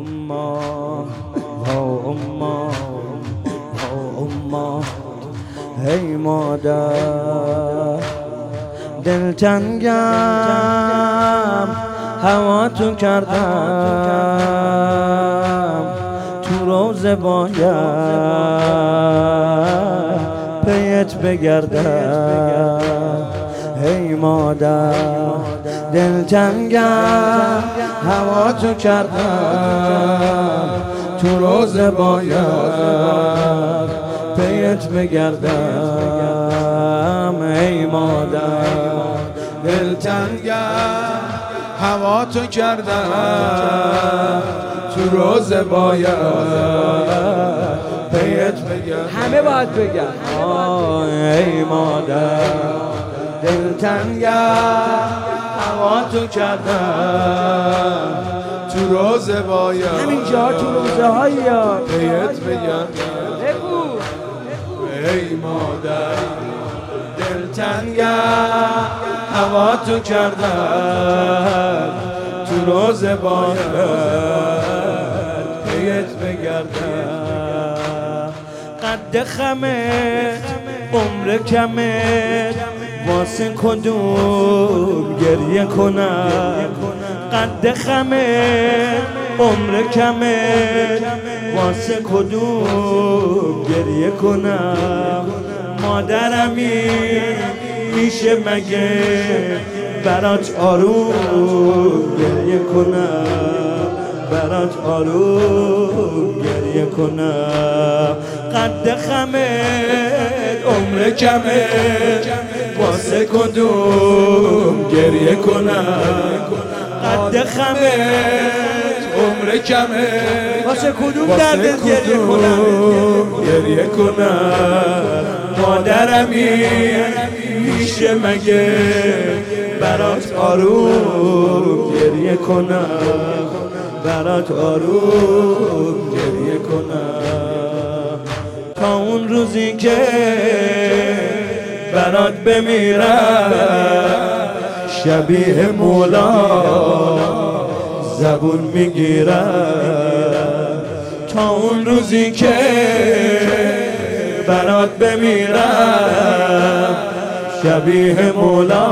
ای مادر دلتنگم هوا تو کردم تو روزه باید پیت بگردم ای مادر دلتنگم هوا تو کردم تو روزه باید پیت بگردم ای مادر دلتنگم هوا تو کردم تو روز باید پیت بگردم همه باید بگن ای مادر دلتنگم هوا تو کردم تو روز باید همین جا تو روزه های یاد پیت بگردم بگو ای مادر دلتنگم هوا تو کردم تو روز باید پیت بگردم قد خمت عمر کمت واسه کدوم گریه کنم قد خمت عمر کمت واسه کدوم گریه کنم مادرمی میشه مگه برات آروم گریه کنم برات آروم گریه کنم قد خمت عمر کمت واسه کدوم گریه کنم قد خمت عمر کمه واسه کدوم درد گریه کنم گریه کنم مادرمی میشه مگه برات آروم گریه کنم برات آروم گریه کنم تا اون روزی که برات بمیرم شبیه مولا زبون میگیرم تا اون روزی که برات بمیرم شبیه مولا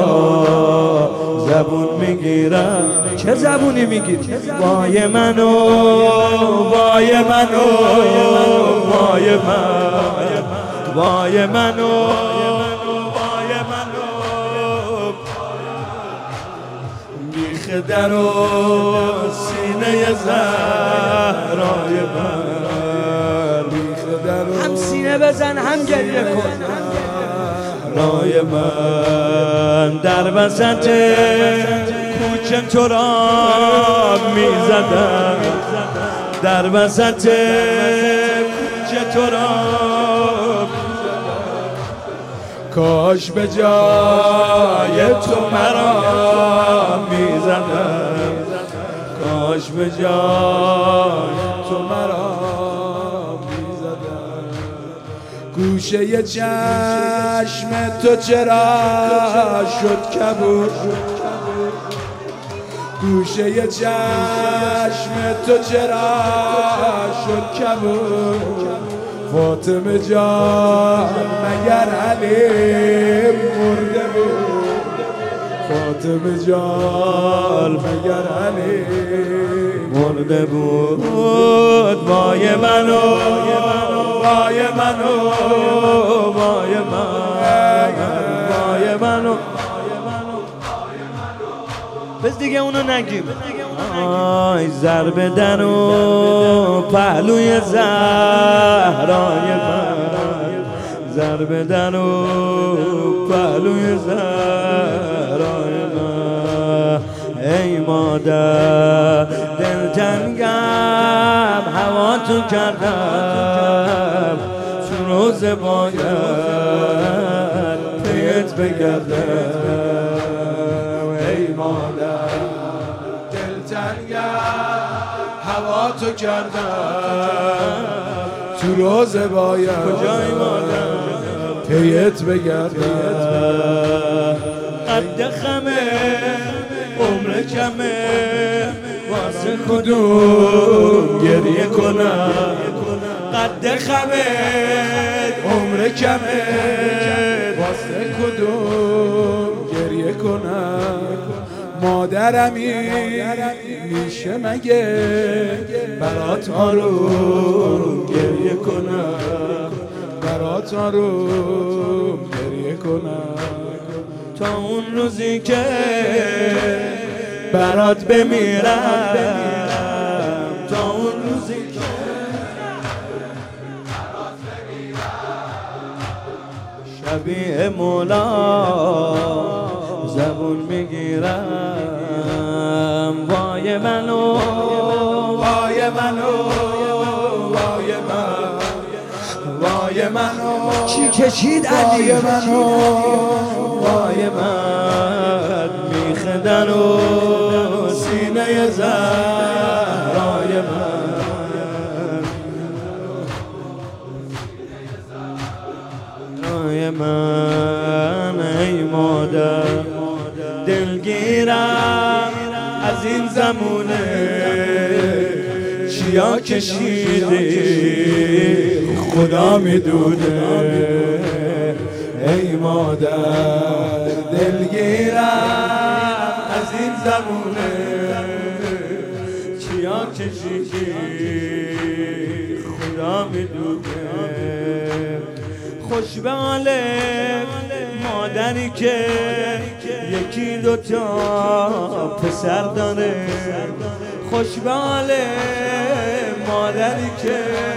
زبون میگیرم چه زبونی میگیری؟ وای منو وای منو وای من وای منو وای منو بیخ در و سینه زهرای من بیخ در و هم سینه بزن هم گریه کن رای من در وسط کوچه تو را میزدم در وسط کوچه تو را کاش به جای تو مرا میزدم کاش به جای تو مرا میزدم گوشه چشم تو چرا شد کبود گوشه چشم تو چرا شد کبود فاطمه جان مگر علی مرده بود فاطمه جان مگر علی مرده بود وای منو وای منو وای منو بس دیگه اونو نگیم آی ضربه در و پهلوی زهرای من ضربه در و پهلوی زهرای من ای مادر دلتنگم هوا تو کردم تو روز باید پیت بگردم ای مادر هوا تو کردم تو روز باید کجای مادر پیت بگردم قد خمه عمر کمه واسه کدوم گریه کنم قد خمت عمر کمه واسه کدوم گریه کنم مادرمی میشه مگه برات آروم گریه کنم برات آروم گریه کنم تا اون روزی که برات بمیرم تا اون روزی که شبیه مولا زبون میگیرم وای منو وای منو وای من وای منو چی کشید علی وای منو وای من میخدن و سینه زهرای من وای من ای مادر دلگیرم از این زمونه چیا کشیدی خدا میدونه ای مادر دلگیرم از این زمونه چیا کشیدی خدا میدونه خوش به حال مادری که یکی دوتا پسر داره خوش به حال مادری که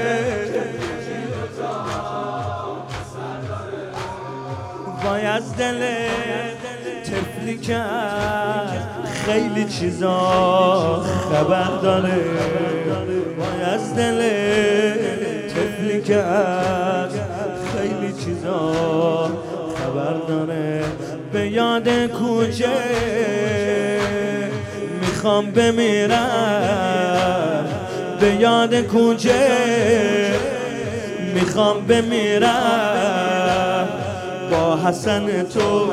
وای از دل طفلی کرد خیلی چیزا خبر داره وای از دل طفلی کرد خیلی چیزا خبر داره به یاد کوچه میخوام بمیرم به یاد کوچه میخوام بمیرم با حسن تو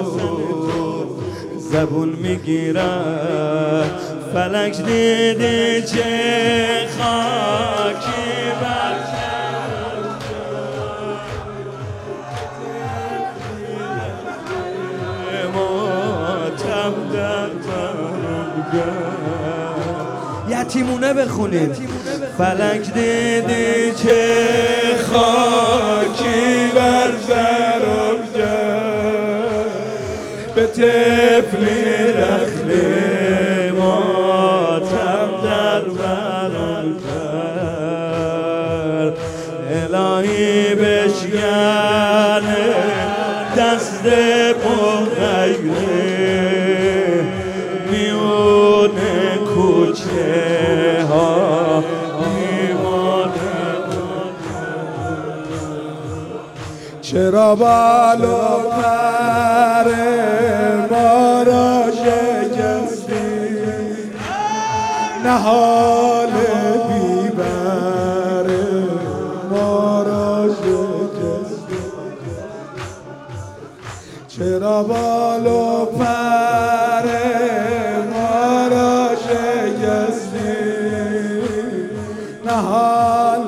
زبون میگیرم فلک دیدی چه خاکی بر ماتم در یتیمونه بخونید فلک دیدی چه خاکی بر سرم کرد به طفلی دخلی ماتم در برم کرد الهی بشکنه دست بغیره میونه کوچه ها چرا بالو پر ما را شکستی نهال بیبر ما را شکستی چرا بالو پر ما را شکستی نهال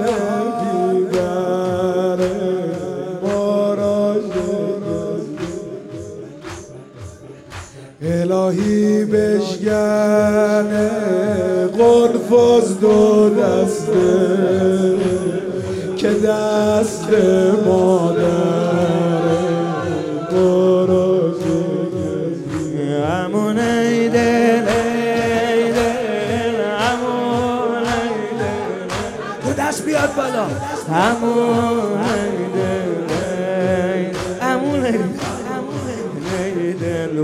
بیبر ما را شکستی الهی بشکنه قلفز دو دسته که دست مادر ما را شکستی امون ای دل ای دل امون ای دل تو دست بیاد بالا امون ای دل ای امون ای دل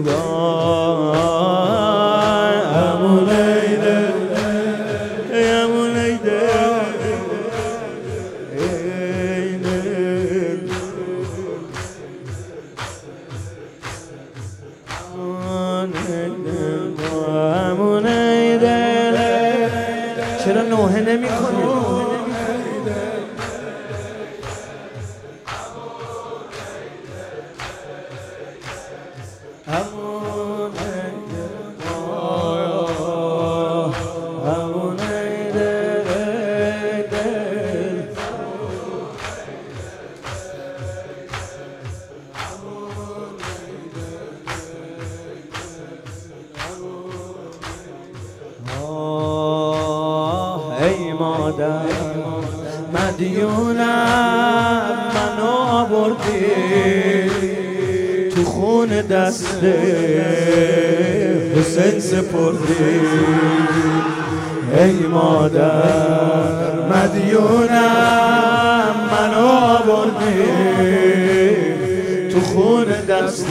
وای امون ای دل امون ای دل ای دل امون ای دل چرا نوحه نمی کنی؟ امون ای دل امون مادر مدیونم منو آوردی تو خون دست حسین سپردی ای مادر مدیونم منو آوردی تو خون دست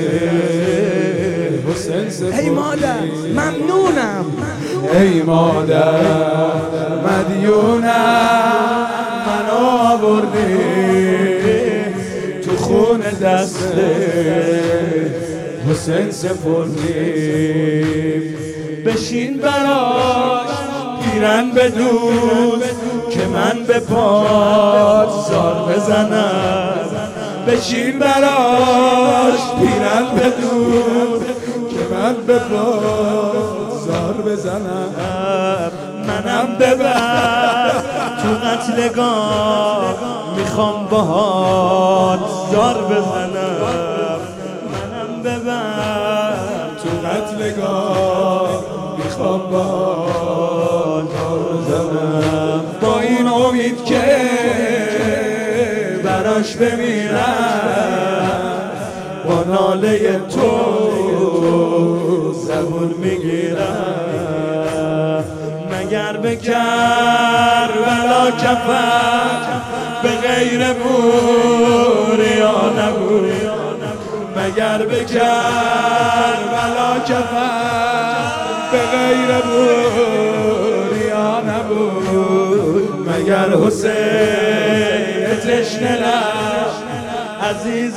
حسین سپردی ای مادر ممنونم ای مادر مدیونم منو آوردی تو خون دست حسین سپردی بشین براش پیرن بدوز که من به پات زار بزنم بشین براش پیرن بدوز که من به پات زار بزنم منم ببر تو قتلگاه میخوام باهات زار بزنم منم ببر تو قتلگاه میخوام باهات زار بزنم با این امید که براش بمیرم با ناله تو زبون میگیرم مگر به کربلا کفن به غیر بوریا نبود مگر به کربلا کفن به غیر بوریا نبود مگر حسین تشنه لب عزیز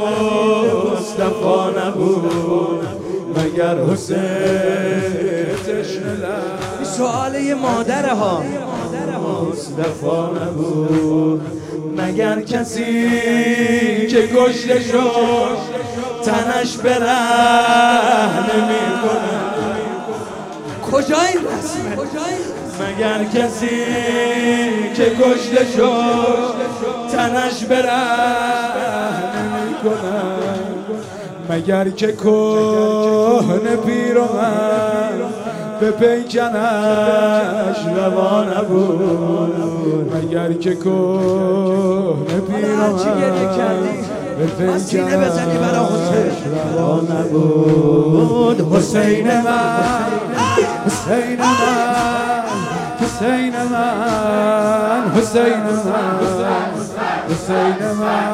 مصطفی نبود مگر حسین تشنه لب این سوال یه مادره ها مصطفی نبود مگر کسی که کشته شد تنش به رحم نمی‌کنه کجا این رسمه مگر کسی که کشته شد تنش به رحم نمی‌کنه مگر که کهنه پیرمرد به پیکنش روا نبود مگر که کهنه پیرمرد به پیکنش روا نبود حسین من حسین من حسین من حسین من حسین من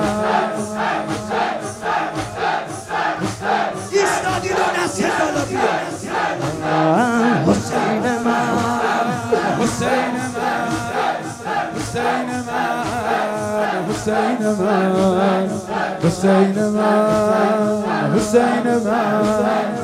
ایستادی رو دست بالا بیا حسین من حسین من حسین من حسین من حسین من حسین من